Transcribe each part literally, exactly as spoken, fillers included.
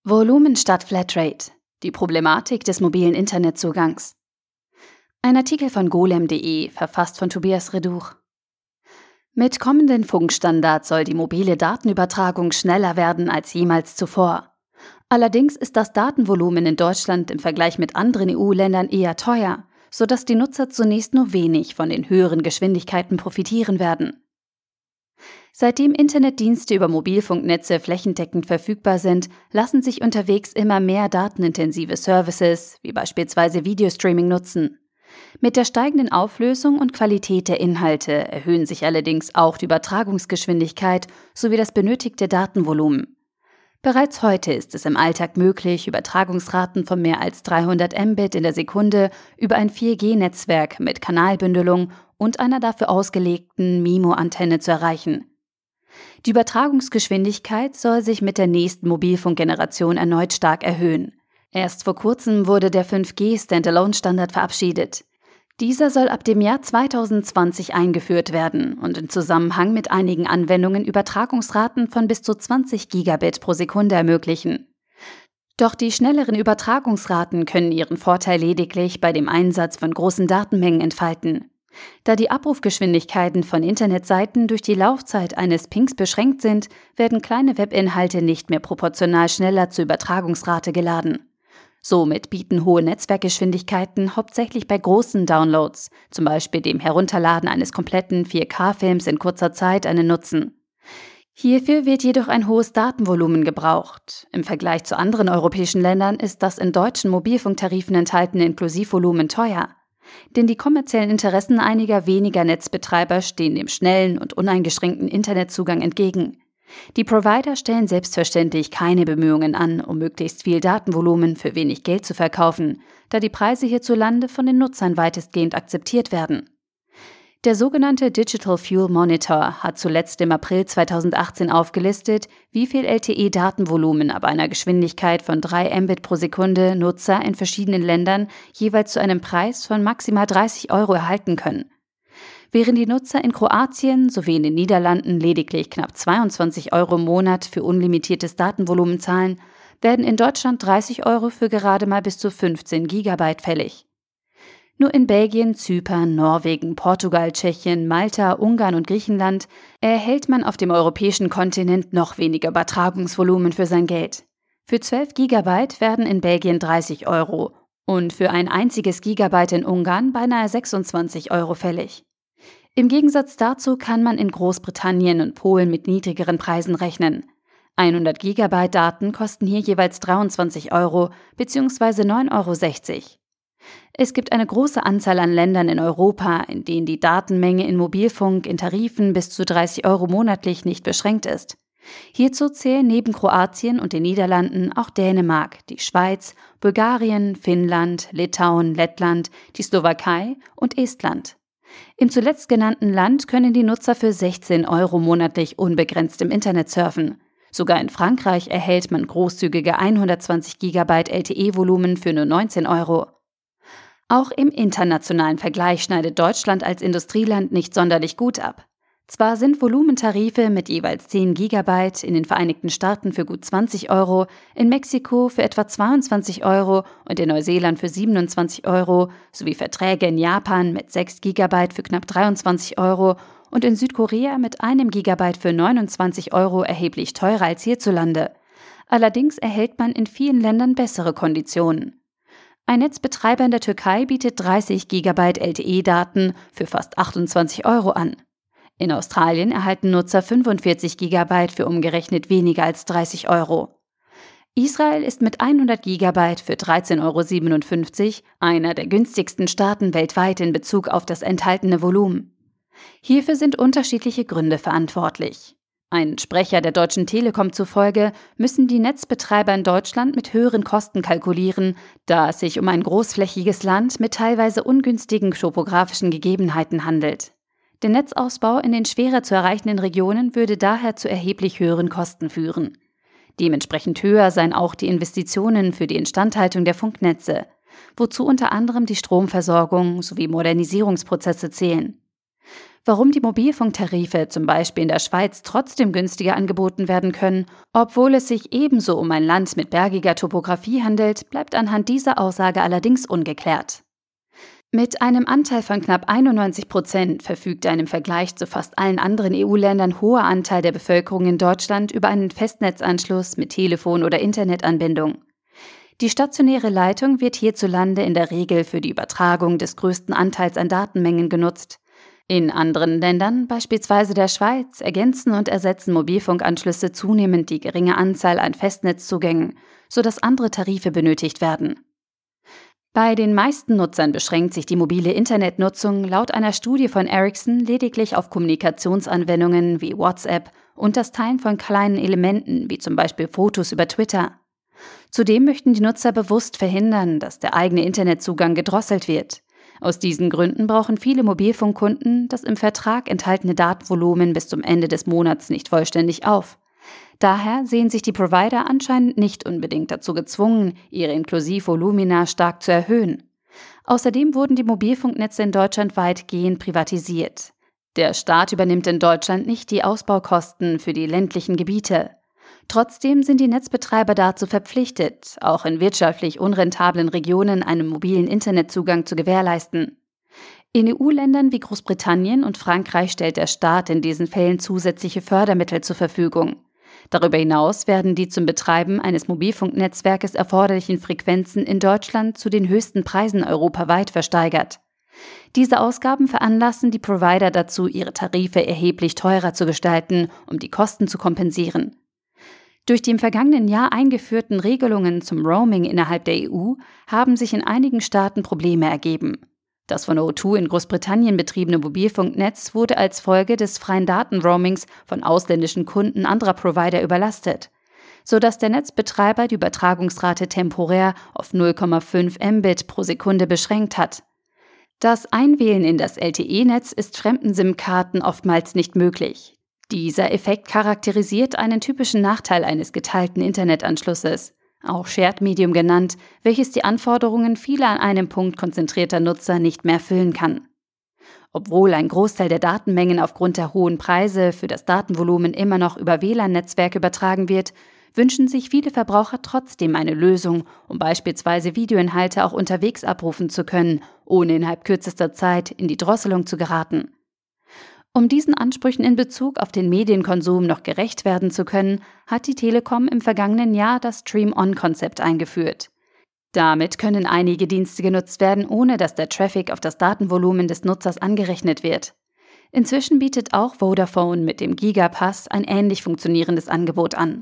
Volumen statt Flatrate. Die Problematik des mobilen Internetzugangs. Ein Artikel von golem punkt de, verfasst von Tobias Reduch. Mit kommenden Funkstandards soll die mobile Datenübertragung schneller werden als jemals zuvor. Allerdings ist das Datenvolumen in Deutschland im Vergleich mit anderen E U-Ländern eher teuer, sodass die Nutzer zunächst nur wenig von den höheren Geschwindigkeiten profitieren werden. Seitdem Internetdienste über Mobilfunknetze flächendeckend verfügbar sind, lassen sich unterwegs immer mehr datenintensive Services, wie beispielsweise Videostreaming, nutzen. Mit der steigenden Auflösung und Qualität der Inhalte erhöhen sich allerdings auch die Übertragungsgeschwindigkeit sowie das benötigte Datenvolumen. Bereits heute ist es im Alltag möglich, Übertragungsraten von mehr als dreihundert Mbit in der Sekunde über ein vier G Netzwerk mit Kanalbündelung und einer dafür ausgelegten MIMO-Antenne zu erreichen. Die Übertragungsgeschwindigkeit soll sich mit der nächsten Mobilfunkgeneration erneut stark erhöhen. Erst vor kurzem wurde der fünf G Standalone-Standard verabschiedet. Dieser soll ab dem Jahr zweitausendzwanzig eingeführt werden und in Zusammenhang mit einigen Anwendungen Übertragungsraten von bis zu zwanzig Gigabit pro Sekunde ermöglichen. Doch die schnelleren Übertragungsraten können ihren Vorteil lediglich bei dem Einsatz von großen Datenmengen entfalten. Da die Abrufgeschwindigkeiten von Internetseiten durch die Laufzeit eines Pings beschränkt sind, werden kleine Webinhalte nicht mehr proportional schneller zur Übertragungsrate geladen. Somit bieten hohe Netzwerkgeschwindigkeiten hauptsächlich bei großen Downloads, zum Beispiel dem Herunterladen eines kompletten vier K Films in kurzer Zeit, einen Nutzen. Hierfür wird jedoch ein hohes Datenvolumen gebraucht. Im Vergleich zu anderen europäischen Ländern ist das in deutschen Mobilfunktarifen enthaltene Inklusivvolumen teuer. Denn die kommerziellen Interessen einiger weniger Netzbetreiber stehen dem schnellen und uneingeschränkten Internetzugang entgegen. Die Provider stellen selbstverständlich keine Bemühungen an, um möglichst viel Datenvolumen für wenig Geld zu verkaufen, da die Preise hierzulande von den Nutzern weitestgehend akzeptiert werden. Der sogenannte Digital Fuel Monitor hat zuletzt im April zweitausendachtzehn aufgelistet, wie viel L T E-Datenvolumen ab einer Geschwindigkeit von drei Mbit pro Sekunde Nutzer in verschiedenen Ländern jeweils zu einem Preis von maximal dreißig Euro erhalten können. Während die Nutzer in Kroatien sowie in den Niederlanden lediglich knapp zweiundzwanzig Euro im Monat für unlimitiertes Datenvolumen zahlen, werden in Deutschland dreißig Euro für gerade mal bis zu fünfzehn Gigabyte fällig. Nur in Belgien, Zypern, Norwegen, Portugal, Tschechien, Malta, Ungarn und Griechenland erhält man auf dem europäischen Kontinent noch weniger Übertragungsvolumen für sein Geld. Für zwölf Gigabyte werden in Belgien dreißig Euro und für ein einziges Gigabyte in Ungarn beinahe sechsundzwanzig Euro fällig. Im Gegensatz dazu kann man in Großbritannien und Polen mit niedrigeren Preisen rechnen. hundert Gigabyte Daten kosten hier jeweils dreiundzwanzig Euro bzw. neun Euro sechzig. Es gibt eine große Anzahl an Ländern in Europa, in denen die Datenmenge in Mobilfunk in Tarifen bis zu dreißig Euro monatlich nicht beschränkt ist. Hierzu zählen neben Kroatien und den Niederlanden auch Dänemark, die Schweiz, Bulgarien, Finnland, Litauen, Lettland, die Slowakei und Estland. Im zuletzt genannten Land können die Nutzer für sechzehn Euro monatlich unbegrenzt im Internet surfen. Sogar in Frankreich erhält man großzügige hundertzwanzig Gigabyte L T E-Volumen für nur neunzehn Euro. Auch im internationalen Vergleich schneidet Deutschland als Industrieland nicht sonderlich gut ab. Zwar sind Volumentarife mit jeweils zehn Gigabyte in den Vereinigten Staaten für gut zwanzig Euro, in Mexiko für etwa zweiundzwanzig Euro und in Neuseeland für siebenundzwanzig Euro sowie Verträge in Japan mit sechs Gigabyte für knapp dreiundzwanzig Euro und in Südkorea mit einem Gigabyte für neunundzwanzig Euro erheblich teurer als hierzulande. Allerdings erhält man in vielen Ländern bessere Konditionen. Ein Netzbetreiber in der Türkei bietet dreißig Gigabyte L T E-Daten für fast achtundzwanzig Euro an. In Australien erhalten Nutzer fünfundvierzig Gigabyte für umgerechnet weniger als dreißig Euro. Israel ist mit hundert Gigabyte für dreizehn Euro siebenundfünfzig einer der günstigsten Staaten weltweit in Bezug auf das enthaltene Volumen. Hierfür sind unterschiedliche Gründe verantwortlich. Ein Sprecher der Deutschen Telekom zufolge müssen die Netzbetreiber in Deutschland mit höheren Kosten kalkulieren, da es sich um ein großflächiges Land mit teilweise ungünstigen topografischen Gegebenheiten handelt. Der Netzausbau in den schwerer zu erreichenden Regionen würde daher zu erheblich höheren Kosten führen. Dementsprechend höher seien auch die Investitionen für die Instandhaltung der Funknetze, wozu unter anderem die Stromversorgung sowie Modernisierungsprozesse zählen. Warum die Mobilfunktarife zum Beispiel in der Schweiz trotzdem günstiger angeboten werden können, obwohl es sich ebenso um ein Land mit bergiger Topographie handelt, bleibt anhand dieser Aussage allerdings ungeklärt. Mit einem Anteil von knapp einundneunzig Prozent verfügt ein im Vergleich zu fast allen anderen E U-Ländern hoher Anteil der Bevölkerung in Deutschland über einen Festnetzanschluss mit Telefon- oder Internetanbindung. Die stationäre Leitung wird hierzulande in der Regel für die Übertragung des größten Anteils an Datenmengen genutzt. In anderen Ländern, beispielsweise der Schweiz, ergänzen und ersetzen Mobilfunkanschlüsse zunehmend die geringe Anzahl an Festnetzzugängen, sodass andere Tarife benötigt werden. Bei den meisten Nutzern beschränkt sich die mobile Internetnutzung laut einer Studie von Ericsson lediglich auf Kommunikationsanwendungen wie WhatsApp und das Teilen von kleinen Elementen wie zum Beispiel Fotos über Twitter. Zudem möchten die Nutzer bewusst verhindern, dass der eigene Internetzugang gedrosselt wird. Aus diesen Gründen brauchen viele Mobilfunkkunden das im Vertrag enthaltene Datenvolumen bis zum Ende des Monats nicht vollständig auf. Daher sehen sich die Provider anscheinend nicht unbedingt dazu gezwungen, ihre Inklusivvolumina stark zu erhöhen. Außerdem wurden die Mobilfunknetze in Deutschland weitgehend privatisiert. Der Staat übernimmt in Deutschland nicht die Ausbaukosten für die ländlichen Gebiete. Trotzdem sind die Netzbetreiber dazu verpflichtet, auch in wirtschaftlich unrentablen Regionen einen mobilen Internetzugang zu gewährleisten. In E U-Ländern wie Großbritannien und Frankreich stellt der Staat in diesen Fällen zusätzliche Fördermittel zur Verfügung. Darüber hinaus werden die zum Betreiben eines Mobilfunknetzwerkes erforderlichen Frequenzen in Deutschland zu den höchsten Preisen europaweit versteigert. Diese Ausgaben veranlassen die Provider dazu, ihre Tarife erheblich teurer zu gestalten, um die Kosten zu kompensieren. Durch die im vergangenen Jahr eingeführten Regelungen zum Roaming innerhalb der E U haben sich in einigen Staaten Probleme ergeben. Das von O zwei in Großbritannien betriebene Mobilfunknetz wurde als Folge des freien Datenroamings von ausländischen Kunden anderer Provider überlastet, sodass der Netzbetreiber die Übertragungsrate temporär auf null Komma fünf Mbit pro Sekunde beschränkt hat. Das Einwählen in das L T E-Netz ist fremden SIM-Karten oftmals nicht möglich. Dieser Effekt charakterisiert einen typischen Nachteil eines geteilten Internetanschlusses, auch Shared Medium genannt, welches die Anforderungen vieler an einem Punkt konzentrierter Nutzer nicht mehr erfüllen kann. Obwohl ein Großteil der Datenmengen aufgrund der hohen Preise für das Datenvolumen immer noch über W L A N-Netzwerke übertragen wird, wünschen sich viele Verbraucher trotzdem eine Lösung, um beispielsweise Videoinhalte auch unterwegs abrufen zu können, ohne innerhalb kürzester Zeit in die Drosselung zu geraten. Um diesen Ansprüchen in Bezug auf den Medienkonsum noch gerecht werden zu können, hat die Telekom im vergangenen Jahr das Stream-On-Konzept eingeführt. Damit können einige Dienste genutzt werden, ohne dass der Traffic auf das Datenvolumen des Nutzers angerechnet wird. Inzwischen bietet auch Vodafone mit dem Gigapass ein ähnlich funktionierendes Angebot an.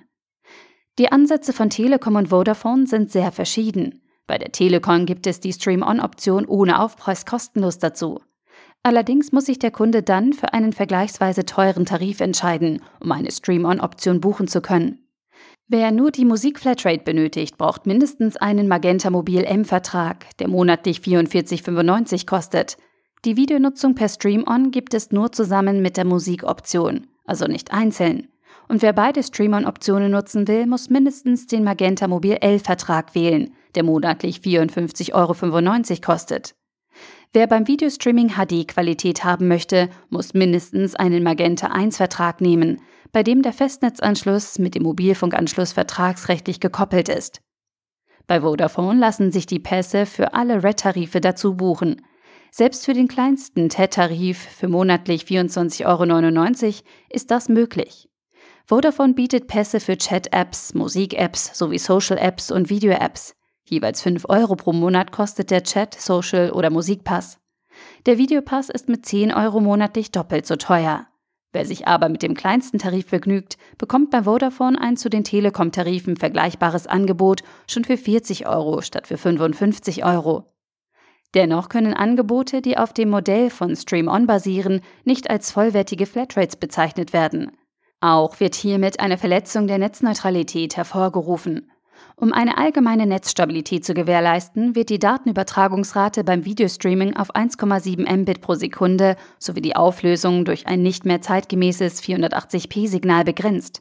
Die Ansätze von Telekom und Vodafone sind sehr verschieden. Bei der Telekom gibt es die Stream-On-Option ohne Aufpreis kostenlos dazu. Allerdings muss sich der Kunde dann für einen vergleichsweise teuren Tarif entscheiden, um eine Stream-On-Option buchen zu können. Wer nur die Musik-Flatrate benötigt, braucht mindestens einen Magenta Mobil M-Vertrag, der monatlich vierundvierzig fünfundneunzig kostet. Die Videonutzung per Stream-On gibt es nur zusammen mit der Musikoption, also nicht einzeln. Und wer beide Stream-On-Optionen nutzen will, muss mindestens den Magenta Mobil L-Vertrag wählen, der monatlich vierundfünfzig fünfundneunzig Euro kostet. Wer beim Videostreaming H D-Qualität haben möchte, muss mindestens einen Magenta eins Vertrag nehmen, bei dem der Festnetzanschluss mit dem Mobilfunkanschluss vertragsrechtlich gekoppelt ist. Bei Vodafone lassen sich die Pässe für alle Red-Tarife dazu buchen. Selbst für den kleinsten T E T-Tarif für monatlich vierundzwanzig neunundneunzig Euro ist das möglich. Vodafone bietet Pässe für Chat-Apps, Musik-Apps sowie Social-Apps und Video-Apps. Jeweils fünf Euro pro Monat kostet der Chat-, Social- oder Musikpass. Der Videopass ist mit zehn Euro monatlich doppelt so teuer. Wer sich aber mit dem kleinsten Tarif begnügt, bekommt bei Vodafone ein zu den Telekom-Tarifen vergleichbares Angebot schon für vierzig Euro statt für fünfundfünfzig Euro. Dennoch können Angebote, die auf dem Modell von Stream-On basieren, nicht als vollwertige Flatrates bezeichnet werden. Auch wird hiermit eine Verletzung der Netzneutralität hervorgerufen. Um eine allgemeine Netzstabilität zu gewährleisten, wird die Datenübertragungsrate beim Videostreaming auf eins Komma sieben Mbit pro Sekunde sowie die Auflösung durch ein nicht mehr zeitgemäßes vierhundertachtzig p Signal begrenzt.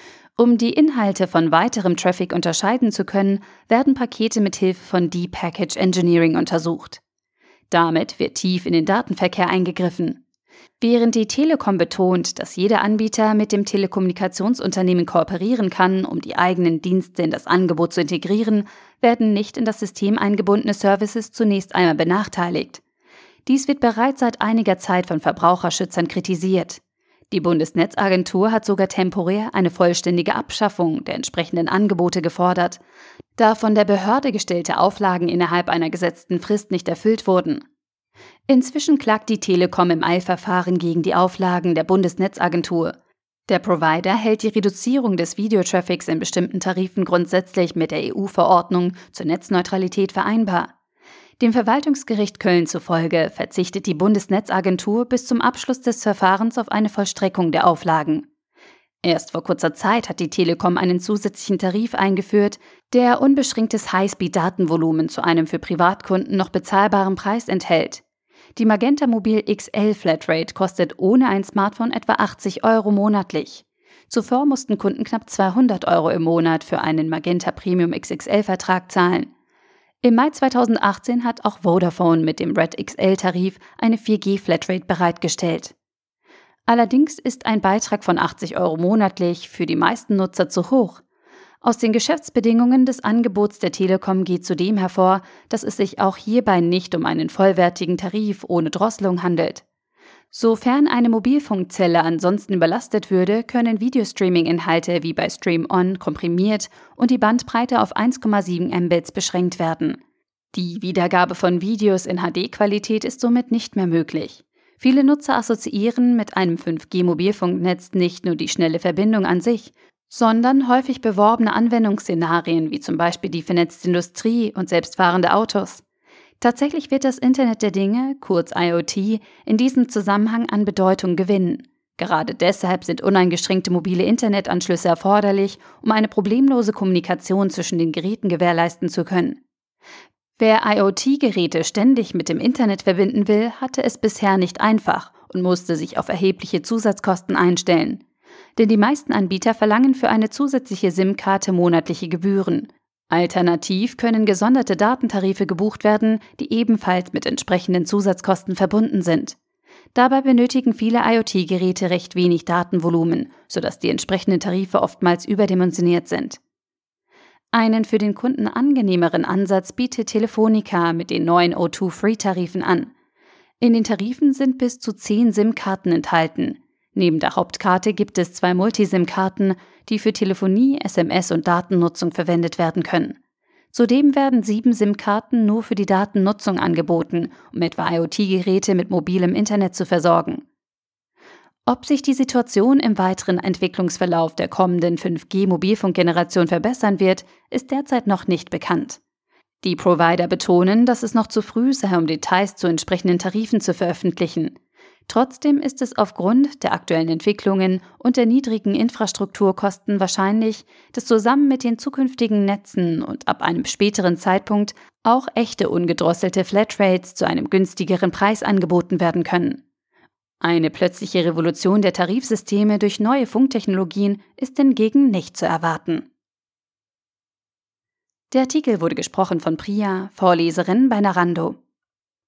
Um die Inhalte von weiterem Traffic unterscheiden zu können, werden Pakete mit Hilfe von Deep Packet Engineering untersucht. Damit wird tief in den Datenverkehr eingegriffen. Während die Telekom betont, dass jeder Anbieter mit dem Telekommunikationsunternehmen kooperieren kann, um die eigenen Dienste in das Angebot zu integrieren, werden nicht in das System eingebundene Services zunächst einmal benachteiligt. Dies wird bereits seit einiger Zeit von Verbraucherschützern kritisiert. Die Bundesnetzagentur hat sogar temporär eine vollständige Abschaffung der entsprechenden Angebote gefordert, da von der Behörde gestellte Auflagen innerhalb einer gesetzten Frist nicht erfüllt wurden. Inzwischen klagt die Telekom im Eilverfahren gegen die Auflagen der Bundesnetzagentur. Der Provider hält die Reduzierung des Videotraffics in bestimmten Tarifen grundsätzlich mit der E U-Verordnung zur Netzneutralität vereinbar. Dem Verwaltungsgericht Köln zufolge verzichtet die Bundesnetzagentur bis zum Abschluss des Verfahrens auf eine Vollstreckung der Auflagen. Erst vor kurzer Zeit hat die Telekom einen zusätzlichen Tarif eingeführt, der unbeschränktes Highspeed-Datenvolumen zu einem für Privatkunden noch bezahlbaren Preis enthält. Die Magenta Mobil X L Flatrate kostet ohne ein Smartphone etwa achtzig Euro monatlich. Zuvor mussten Kunden knapp zweihundert Euro im Monat für einen Magenta Premium X X L-Vertrag zahlen. Im Mai zweitausendachtzehn hat auch Vodafone mit dem Red X L-Tarif eine vier G Flatrate bereitgestellt. Allerdings ist ein Beitrag von achtzig Euro monatlich für die meisten Nutzer zu hoch. Aus den Geschäftsbedingungen des Angebots der Telekom geht zudem hervor, dass es sich auch hierbei nicht um einen vollwertigen Tarif ohne Drosselung handelt. Sofern eine Mobilfunkzelle ansonsten überlastet würde, können Videostreaming-Inhalte wie bei Stream On komprimiert und die Bandbreite auf eins Komma sieben Mbits beschränkt werden. Die Wiedergabe von Videos in H D-Qualität ist somit nicht mehr möglich. Viele Nutzer assoziieren mit einem fünf G Mobilfunknetz nicht nur die schnelle Verbindung an sich, sondern häufig beworbene Anwendungsszenarien wie zum Beispiel die vernetzte Industrie und selbstfahrende Autos. Tatsächlich wird das Internet der Dinge, kurz I O T, in diesem Zusammenhang an Bedeutung gewinnen. Gerade deshalb sind uneingeschränkte mobile Internetanschlüsse erforderlich, um eine problemlose Kommunikation zwischen den Geräten gewährleisten zu können. Wer I O T-Geräte ständig mit dem Internet verbinden will, hatte es bisher nicht einfach und musste sich auf erhebliche Zusatzkosten einstellen. Denn die meisten Anbieter verlangen für eine zusätzliche SIM-Karte monatliche Gebühren. Alternativ können gesonderte Datentarife gebucht werden, die ebenfalls mit entsprechenden Zusatzkosten verbunden sind. Dabei benötigen viele I O T-Geräte recht wenig Datenvolumen, sodass die entsprechenden Tarife oftmals überdimensioniert sind. Einen für den Kunden angenehmeren Ansatz bietet Telefonica mit den neuen O zwei Free-Tarifen an. In den Tarifen sind bis zu zehn SIM-Karten enthalten. Neben der Hauptkarte gibt es zwei Multisim-Karten, die für Telefonie, S M S und Datennutzung verwendet werden können. Zudem werden sieben SIM-Karten nur für die Datennutzung angeboten, um etwa I O T-Geräte mit mobilem Internet zu versorgen. Ob sich die Situation im weiteren Entwicklungsverlauf der kommenden fünf G Mobilfunkgeneration verbessern wird, ist derzeit noch nicht bekannt. Die Provider betonen, dass es noch zu früh sei, um Details zu entsprechenden Tarifen zu veröffentlichen. Trotzdem ist es aufgrund der aktuellen Entwicklungen und der niedrigen Infrastrukturkosten wahrscheinlich, dass zusammen mit den zukünftigen Netzen und ab einem späteren Zeitpunkt auch echte ungedrosselte Flatrates zu einem günstigeren Preis angeboten werden können. Eine plötzliche Revolution der Tarifsysteme durch neue Funktechnologien ist hingegen nicht zu erwarten. Der Artikel wurde gesprochen von Priya, Vorleserin bei Narando.